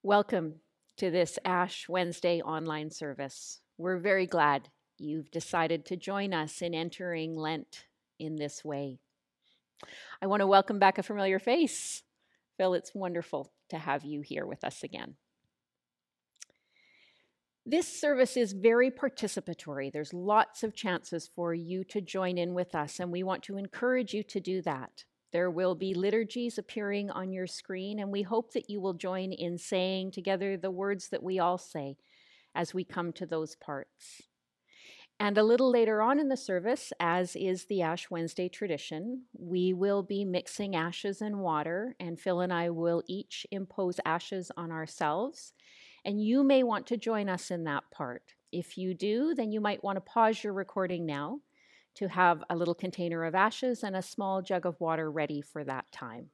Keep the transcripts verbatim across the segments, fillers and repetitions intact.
Welcome to this Ash Wednesday online service. We're very glad you've decided to join us in entering Lent in this way. I want to welcome back a familiar face. Phil, it's wonderful to have you here with us again. This service is very participatory. There's lots of chances for you to join in with us, and we want to encourage you to do that. There will be liturgies appearing on your screen, and we hope that you will join in saying together the words that we all say as we come to those parts. And a little later on in the service, as is the Ash Wednesday tradition, we will be mixing ashes and water, and Phil and I will each impose ashes on ourselves. And you may want to join us in that part. If you do, then you might want to pause your recording now to have a little container of ashes and a small jug of water ready for that time.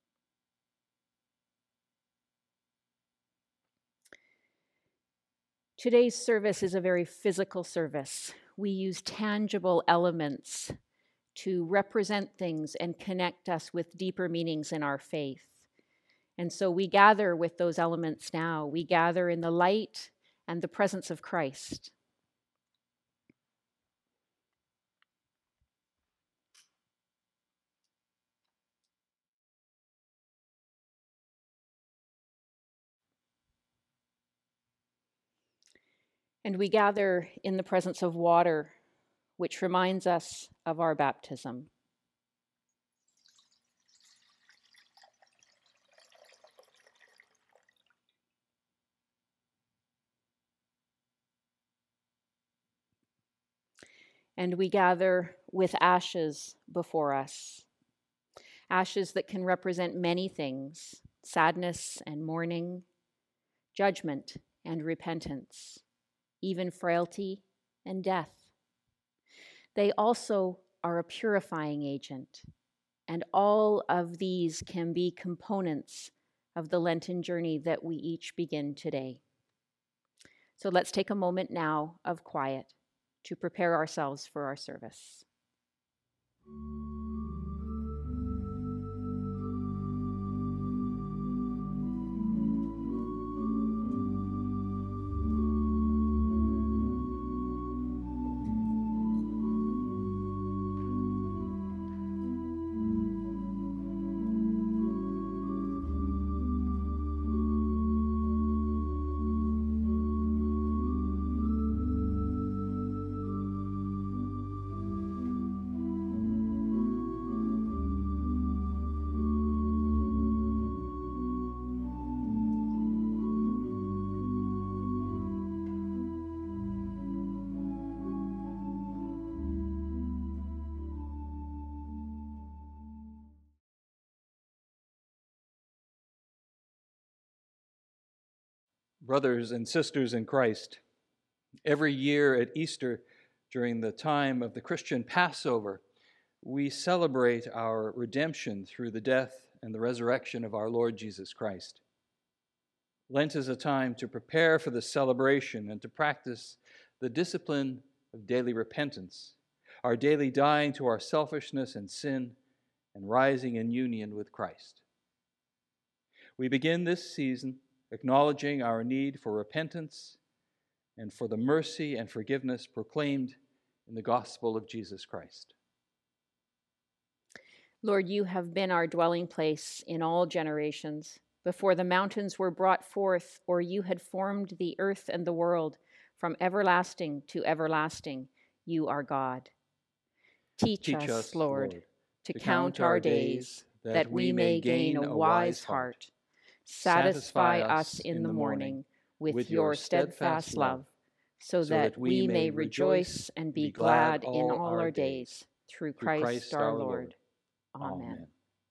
Today's service is a very physical service. We use tangible elements to represent things and connect us with deeper meanings in our faith. And so we gather with those elements now. We gather in the light and the presence of Christ. And we gather in the presence of water, which reminds us of our baptism. And we gather with ashes before us. Ashes that can represent many things: sadness and mourning, judgment and repentance, even frailty and death. They also are a purifying agent, and all of these can be components of the Lenten journey that we each begin today. So let's take a moment now of quiet to prepare ourselves for our service. Brothers and sisters in Christ, every year at Easter, during the time of the Christian Passover, we celebrate our redemption through the death and the resurrection of our Lord Jesus Christ. Lent is a time to prepare for the celebration and to practice the discipline of daily repentance, our daily dying to our selfishness and sin, and rising in union with Christ. We begin this season acknowledging our need for repentance and for the mercy and forgiveness proclaimed in the gospel of Jesus Christ. Lord, you have been our dwelling place in all generations. Before the mountains were brought forth, or you had formed the earth and the world, from everlasting to everlasting, you are God. Teach, Teach us, us, Lord, Lord to, to count our days, that, that we may gain a wise heart. Satisfy us in the morning with your steadfast love, so that we may rejoice and be glad in all our days, through Christ our Lord. Amen.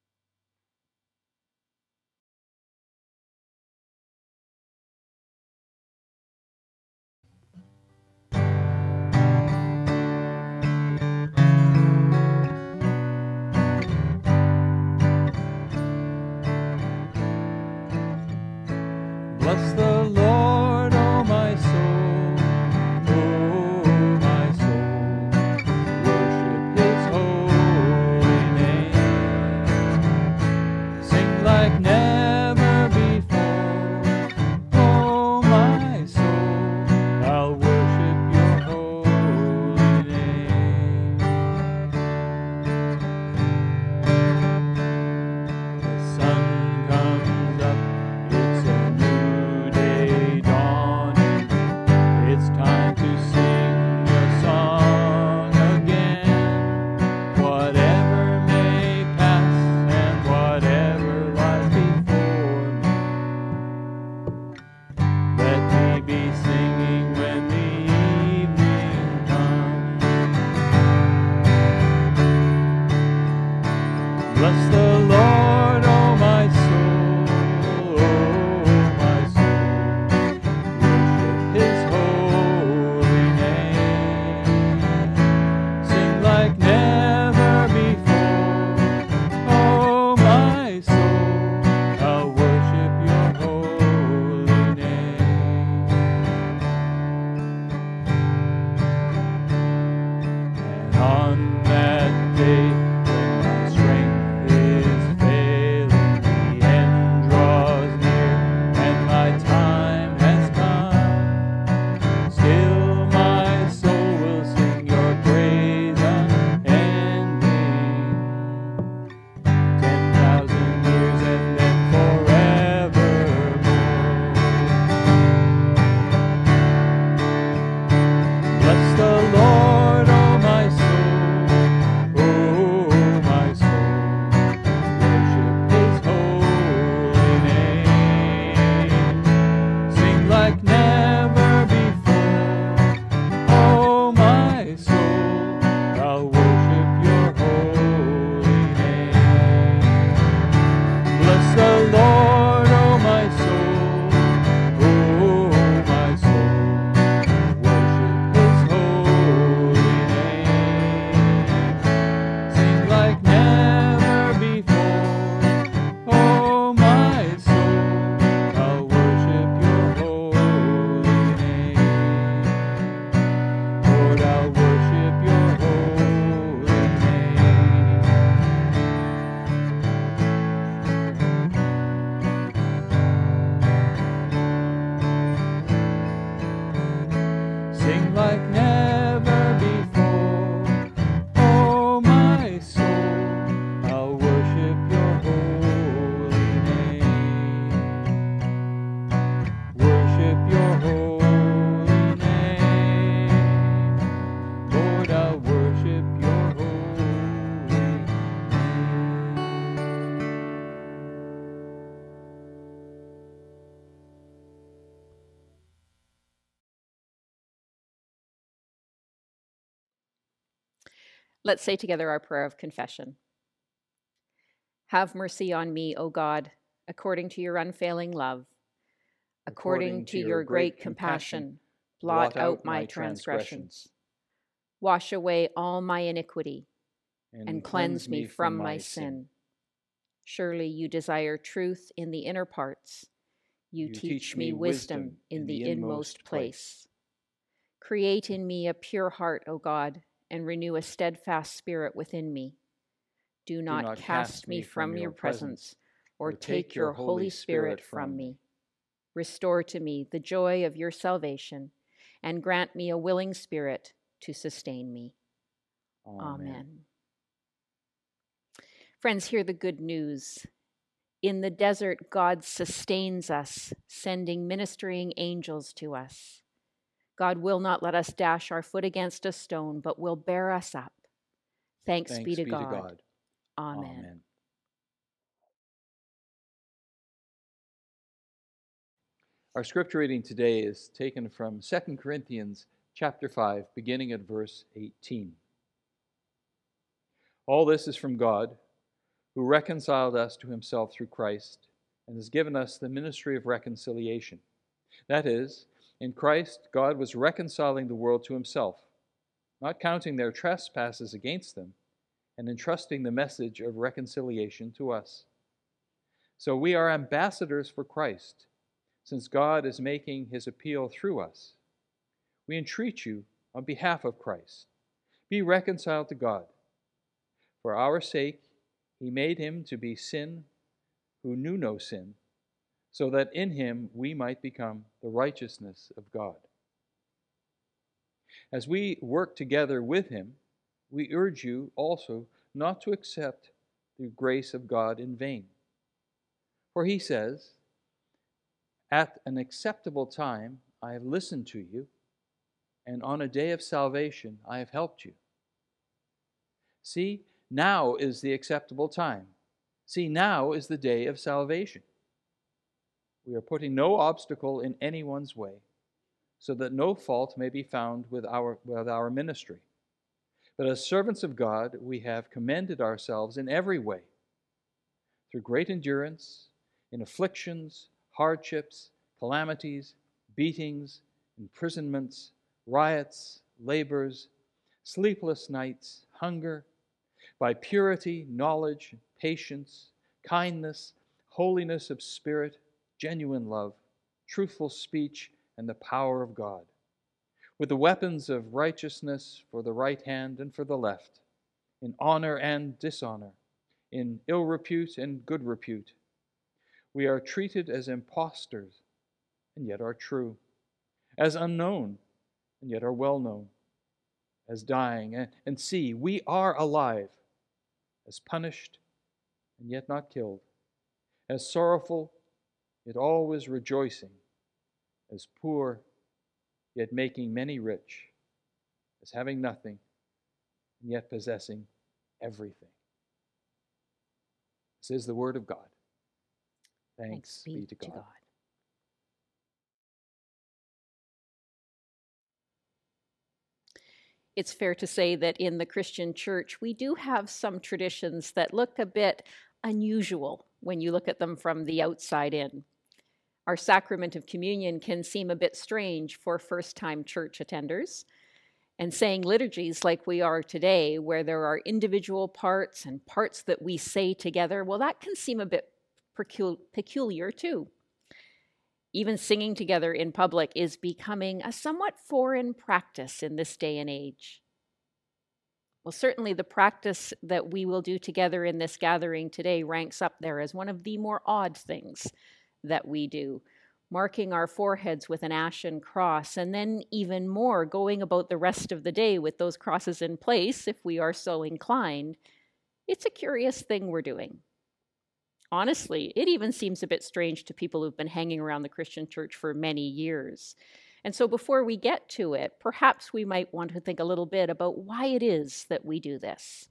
Bless the Lord, O my soul, O my soul, worship His holy name. Sing like never before, Let's say together our prayer of confession. Have mercy on me, O God, according to your unfailing love. According to your great compassion, blot out my transgressions. Wash away all my iniquity and cleanse me from my sin. Surely you desire truth in the inner parts. You teach me wisdom in the inmost place. Create in me a pure heart, O God, and renew a steadfast spirit within me. Do not cast me from your presence, or take your Holy Spirit from me. Restore to me the joy of your salvation, and grant me a willing spirit to sustain me. Amen. Amen. Friends, hear the good news. In the desert, God sustains us, sending ministering angels to us. God will not let us dash our foot against a stone, but will bear us up. Thanks, Thanks be, to, be God. to God. Amen. Amen. Our scripture reading today is taken from Second Corinthians chapter five, beginning at verse eighteen. All this is from God, who reconciled us to himself through Christ and has given us the ministry of reconciliation. That is, in Christ, God was reconciling the world to himself, not counting their trespasses against them, and entrusting the message of reconciliation to us. So we are ambassadors for Christ, since God is making his appeal through us. We entreat you on behalf of Christ, be reconciled to God. For our sake, he made him to be sin who knew no sin, so that in him we might become the righteousness of God. As we work together with him, we urge you also not to accept the grace of God in vain. For he says, "At an acceptable time I have listened to you, and on a day of salvation I have helped you." See, now is the acceptable time. See, now is the day of salvation. We are putting no obstacle in anyone's way, so that no fault may be found with our, with our ministry. But as servants of God, we have commended ourselves in every way, through great endurance, in afflictions, hardships, calamities, beatings, imprisonments, riots, labors, sleepless nights, hunger, by purity, knowledge, patience, kindness, holiness of spirit, genuine love, truthful speech, and the power of God, with the weapons of righteousness for the right hand and for the left, in honor and dishonor, in ill repute and good repute. We are treated as impostors, and yet are true, as unknown, and yet are well known, as dying, and, and see, we are alive, as punished, and yet not killed, as sorrowful, yet always rejoicing, as poor, yet making many rich, as having nothing, and yet possessing everything. This is the word of God. Thanks, Thanks be, be to God. To God. It's fair to say that in the Christian church, we do have some traditions that look a bit unusual when you look at them from the outside in. Our sacrament of communion can seem a bit strange for first-time church attenders. And saying liturgies like we are today, where there are individual parts and parts that we say together, well, that can seem a bit peculiar too. Even singing together in public is becoming a somewhat foreign practice in this day and age. Well, certainly the practice that we will do together in this gathering today ranks up there as one of the more odd things that we do, marking our foreheads with an ashen cross, and then even more, going about the rest of the day with those crosses in place, if we are so inclined. It's a curious thing we're doing. Honestly, it even seems a bit strange to people who've been hanging around the Christian church for many years. And so before we get to it, perhaps we might want to think a little bit about why it is that we do this.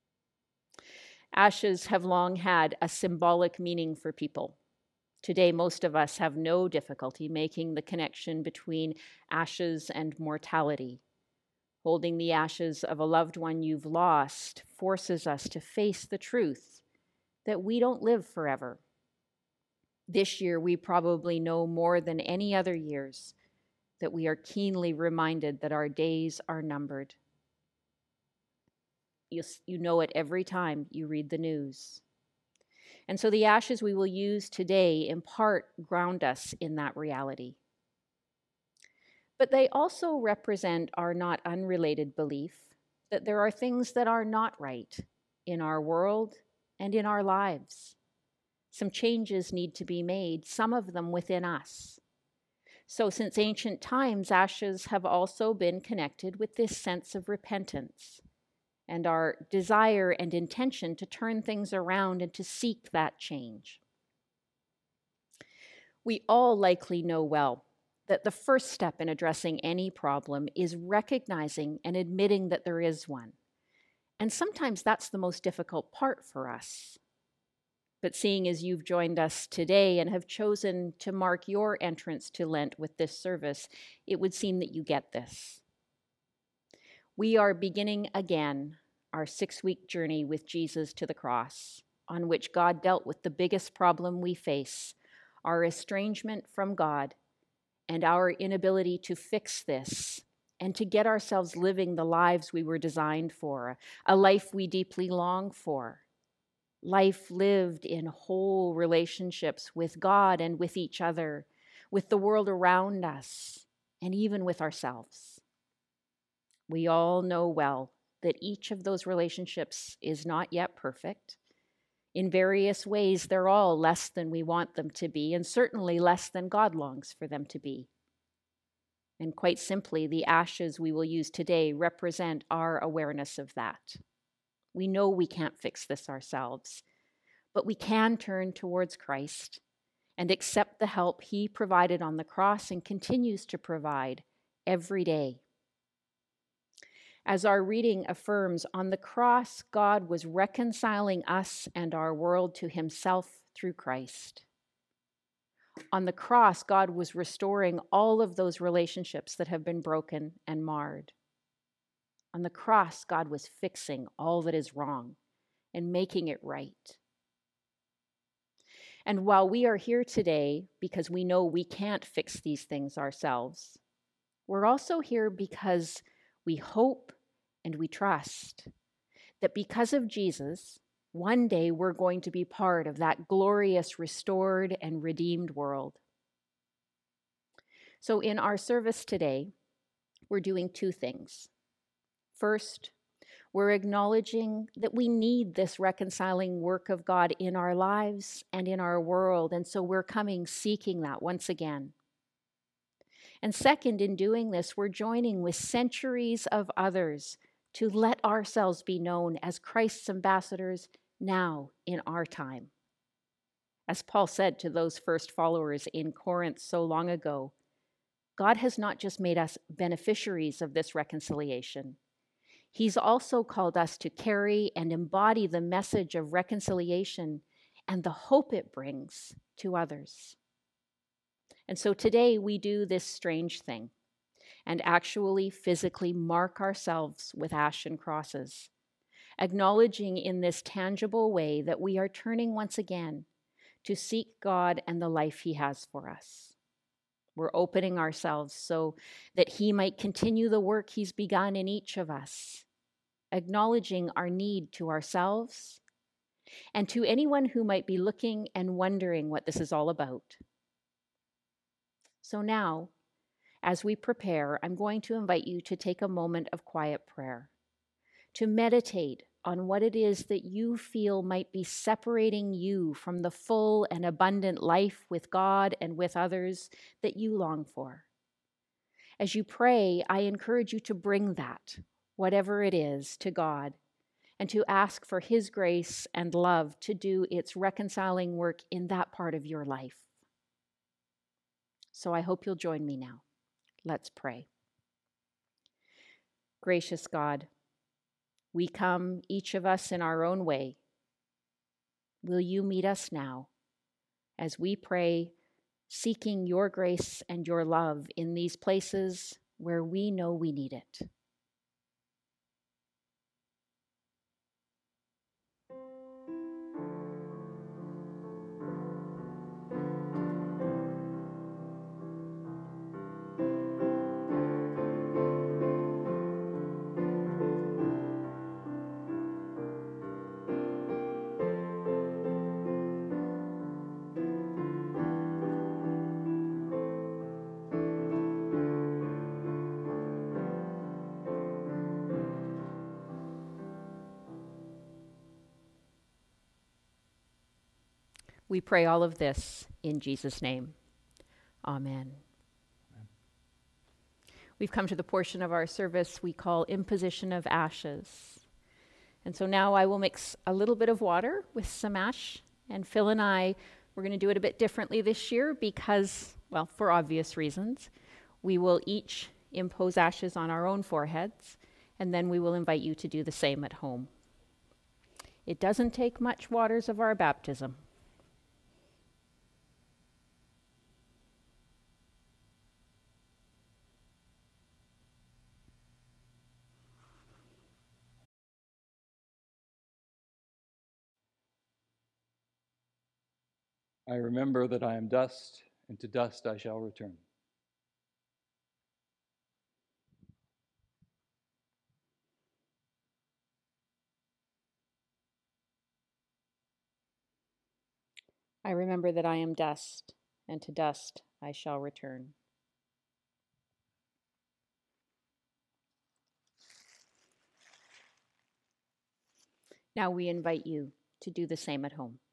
Ashes have long had a symbolic meaning for people. Today, most of us have no difficulty making the connection between ashes and mortality. Holding the ashes of a loved one you've lost forces us to face the truth that we don't live forever. This year, we probably know more than any other years that we are keenly reminded that our days are numbered. You, you know it every time you read the news. And so the ashes we will use today in part ground us in that reality. But they also represent our not unrelated belief that there are things that are not right in our world and in our lives. Some changes need to be made, some of them within us. So since ancient times, ashes have also been connected with this sense of repentance and our desire and intention to turn things around and to seek that change. We all likely know well that the first step in addressing any problem is recognizing and admitting that there is one. And sometimes that's the most difficult part for us. But seeing as you've joined us today and have chosen to mark your entrance to Lent with this service, it would seem that you get this. We are beginning again our six-week journey with Jesus to the cross, on which God dealt with the biggest problem we face, our estrangement from God, and our inability to fix this and to get ourselves living the lives we were designed for, a life we deeply long for. Life lived in whole relationships with God and with each other, with the world around us, and even with ourselves. We all know well that each of those relationships is not yet perfect. In various ways, they're all less than we want them to be, and certainly less than God longs for them to be. And quite simply, the ashes we will use today represent our awareness of that. We know we can't fix this ourselves, but we can turn towards Christ and accept the help He provided on the cross and continues to provide every day. As our reading affirms, on the cross, God was reconciling us and our world to Himself through Christ. On the cross, God was restoring all of those relationships that have been broken and marred. On the cross, God was fixing all that is wrong and making it right. And while we are here today because we know we can't fix these things ourselves, we're also here because we hope and we trust that because of Jesus, one day we're going to be part of that glorious, restored, and redeemed world. So in our service today, we're doing two things. First, we're acknowledging that we need this reconciling work of God in our lives and in our world, and so we're coming seeking that once again. And second, in doing this, we're joining with centuries of others to let ourselves be known as Christ's ambassadors now in our time. As Paul said to those first followers in Corinth so long ago, God has not just made us beneficiaries of this reconciliation. He's also called us to carry and embody the message of reconciliation and the hope it brings to others. And so today we do this strange thing and actually physically mark ourselves with ashen crosses, acknowledging in this tangible way that we are turning once again to seek God and the life He has for us. We're opening ourselves so that He might continue the work He's begun in each of us, acknowledging our need to ourselves and to anyone who might be looking and wondering what this is all about. So now, as we prepare, I'm going to invite you to take a moment of quiet prayer, to meditate on what it is that you feel might be separating you from the full and abundant life with God and with others that you long for. As you pray, I encourage you to bring that, whatever it is, to God, and to ask for His grace and love to do its reconciling work in that part of your life. So I hope you'll join me now. Let's pray. Gracious God, we come, each of us in our own way. Will you meet us now as we pray, seeking your grace and your love in these places where we know we need it? We pray all of this in Jesus' name. Amen. Amen. We've come to the portion of our service we call imposition of ashes. And so now I will mix a little bit of water with some ash, and Phil and I, we're going to do it a bit differently this year because, well, for obvious reasons. We will each impose ashes on our own foreheads, and then we will invite you to do the same at home. It doesn't take much waters of our baptism. I remember that I am dust, and to dust I shall return. I remember that I am dust, and to dust I shall return. Now we invite you to do the same at home.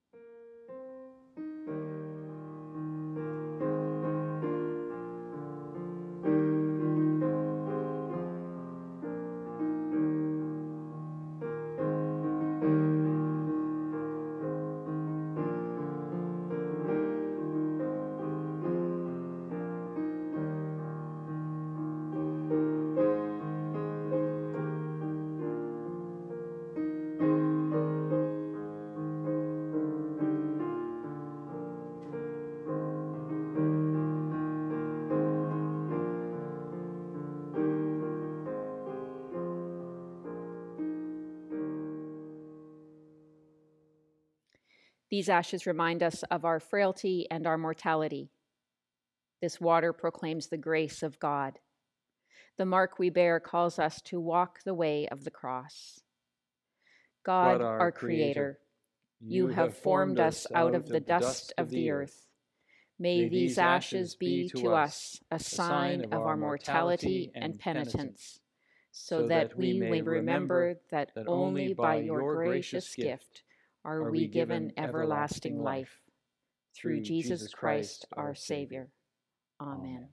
These ashes remind us of our frailty and our mortality. This water proclaims the grace of God. The mark we bear calls us to walk the way of the cross. God, God, our, our Creator, you have formed us out of the dust of the earth. May these ashes be to us a sign of our mortality and penitence, so that we may remember that only by your gracious gift are we given everlasting life. Through Jesus Christ, our Savior. Amen.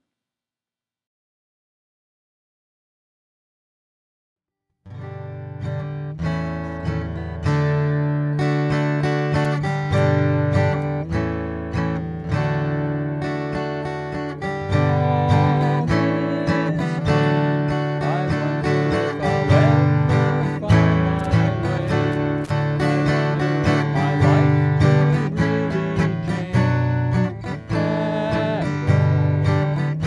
All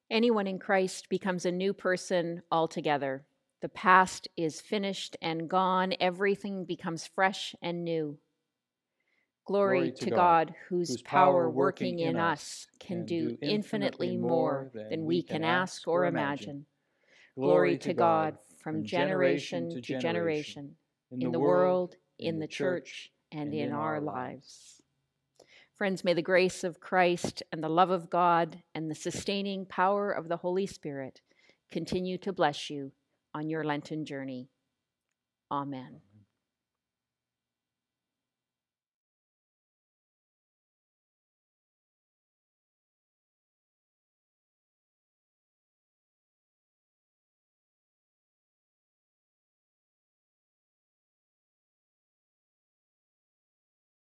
Anyone in Christ becomes a new person altogether. The past is finished and gone. Everything becomes fresh and new. Glory, Glory to, to God, God, whose, whose power working in us can do infinitely more than we can ask or imagine. Glory to God from generation to generation, in the world, in the church, and in our lives. Friends, may the grace of Christ and the love of God and the sustaining power of the Holy Spirit continue to bless you on your Lenten journey. Amen.